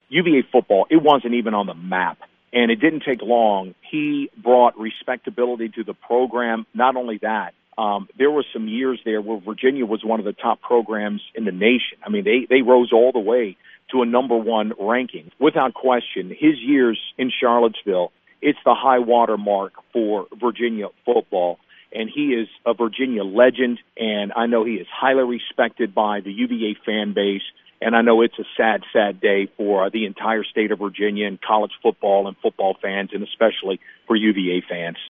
UVA football, it wasn't even on the map. And it didn't take long. He brought respectability to the program. Not only that, there were some years there where Virginia was one of the top programs in the nation. I mean, they rose all the way to a number one ranking. Without question, his years in Charlottesville, it's the high water mark for Virginia football. And he is a Virginia legend, and I know he is highly respected by the UVA fan base. And I know it's a sad, sad day for the entire state of Virginia and college football and football fans, and especially for UVA fans.